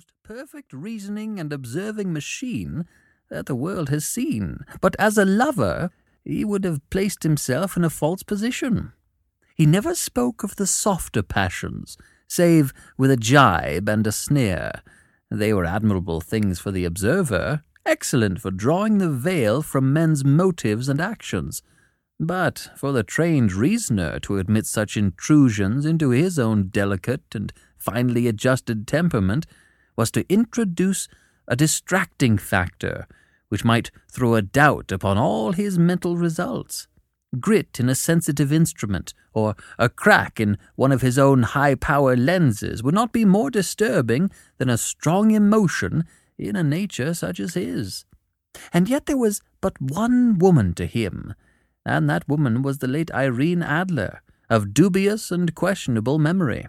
most perfect reasoning and observing machine that the world has seen. But as a lover, he would have placed himself in a false position. He never spoke of the softer passions, save with a jibe and a sneer. They were admirable things for the observer, excellent for drawing the veil from men's motives and actions. But for the trained reasoner to admit such intrusions into his own delicate and finely adjusted temperament was to introduce a distracting factor which might throw a doubt upon all his mental results. Grit in a sensitive instrument, or a crack in one of his own high-power lenses would not be more disturbing than a strong emotion in a nature such as his. And yet there was but one woman to him, and that woman was the late Irene Adler, of dubious and questionable memory.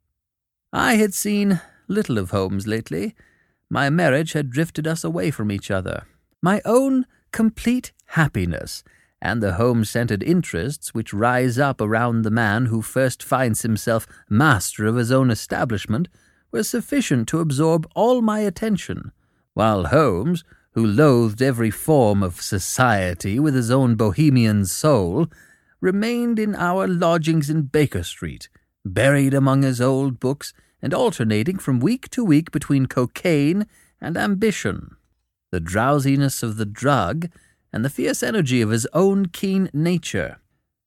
I had seen little of Holmes lately. My marriage had drifted us away from each other. My own complete happiness and the home-centered interests which rise up around the man who first finds himself master of his own establishment were sufficient to absorb all my attention, while Holmes, who loathed every form of society with his own bohemian soul, remained in our lodgings in Baker Street, buried among his old books and alternating from week to week between cocaine and ambition, the drowsiness of the drug and the fierce energy of his own keen nature.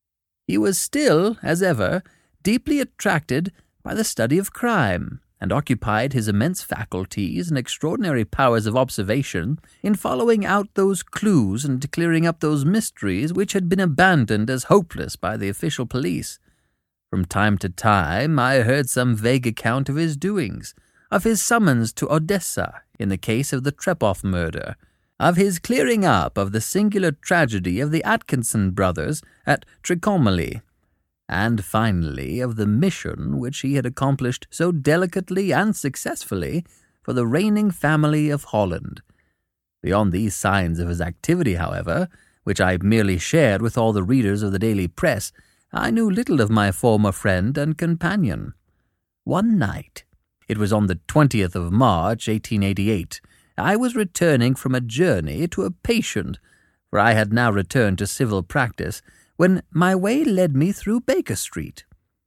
He was still, as ever, deeply attracted by the study of crime, and occupied his immense faculties and extraordinary powers of observation in following out those clues and clearing up those mysteries which had been abandoned as hopeless by the official police. From time to time I heard some vague account of his doings, of his summons to Odessa in the case of the Trepoff murder, of his clearing up of the singular tragedy of the Atkinson brothers at Trincomalee, and finally of the mission which he had accomplished so delicately and successfully for the reigning family of Holland. Beyond these signs of his activity, however, which I merely shared with all the readers of the daily press, I knew little of my former friend and companion. One night, it was on the 20th of March, 1888, I was returning from a journey to a patient, for I had now returned to civil practice, when my way led me through Baker Street.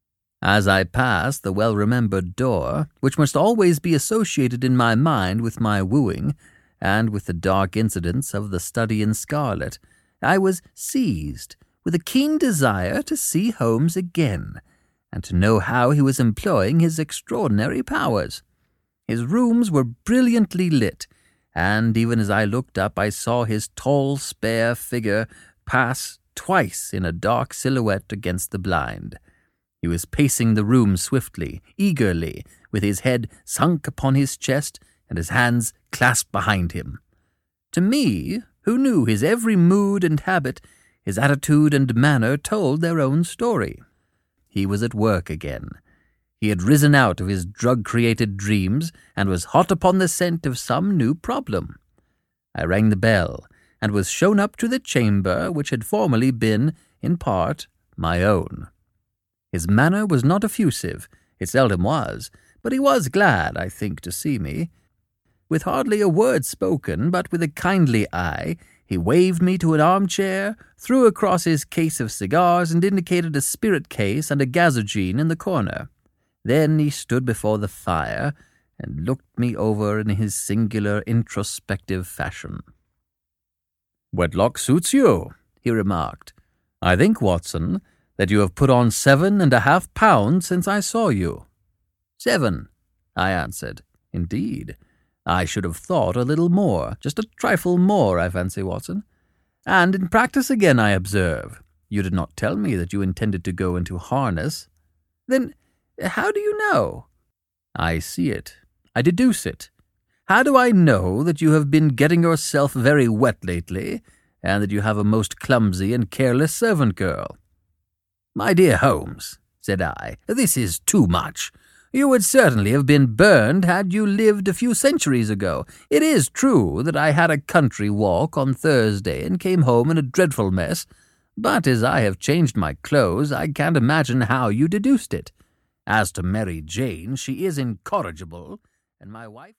As I passed the well-remembered door, which must always be associated in my mind with my wooing, and with the dark incidents of the Study in Scarlet, I was seized with a keen desire to see Holmes again, and to know how he was employing his extraordinary powers. His rooms were brilliantly lit, and even as I looked up I saw his tall, spare figure pass twice in a dark silhouette against the blind. He was pacing the room swiftly, eagerly, with his head sunk upon his chest and his hands clasped behind him. To me, who knew his every mood and habit, his attitude and manner told their own story. He was at work again. He had risen out of his drug-created dreams and was hot upon the scent of some new problem. I rang the bell, and was shown up to the chamber which had formerly been, in part, my own. His manner was not effusive, it seldom was, but he was glad, I think, to see me. With hardly a word spoken, but with a kindly eye, he waved me to an armchair, threw across his case of cigars, and indicated a spirit case and a gazogene in the corner. Then he stood before the fire, and looked me over in his singular introspective fashion. "Wedlock suits you," he remarked. "I think, Watson, that you have put on 7.5 pounds since I saw you." "7," I answered. "Indeed, I should have thought a little more, just a trifle more, I fancy, Watson. And in practice again, I observe. You did not tell me that you intended to go into harness." "Then how do you know?" "I see it. I deduce it. How do I know that you have been getting yourself very wet lately, and that you have a most clumsy and careless servant girl?" "My dear Holmes," said I, "this is too much. You would certainly have been burned had you lived a few centuries ago. It is true that I had a country walk on Thursday and came home in a dreadful mess, but as I have changed my clothes, I can't imagine how you deduced it. As to Mary Jane, she is incorrigible, and my wife..."